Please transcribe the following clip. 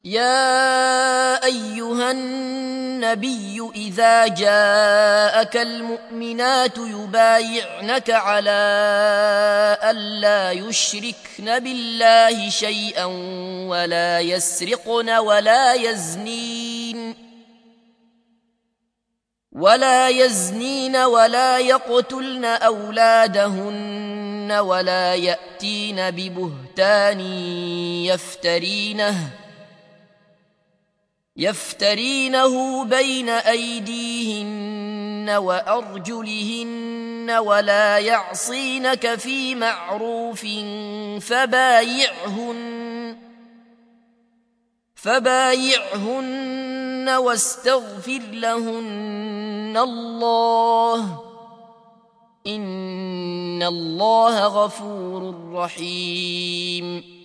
يا أيها النبي إذا جاءك المؤمنات يبايعنك على ألا يشركن بالله شيئا ولا يزنين ولا يقتلن أولادهن ولا يأتين ببهتان يفترينه بين أيديهن وأرجلهن ولا يعصينك في معروف فبايعهن واستغفر لهن الله إن الله غفور رحيم.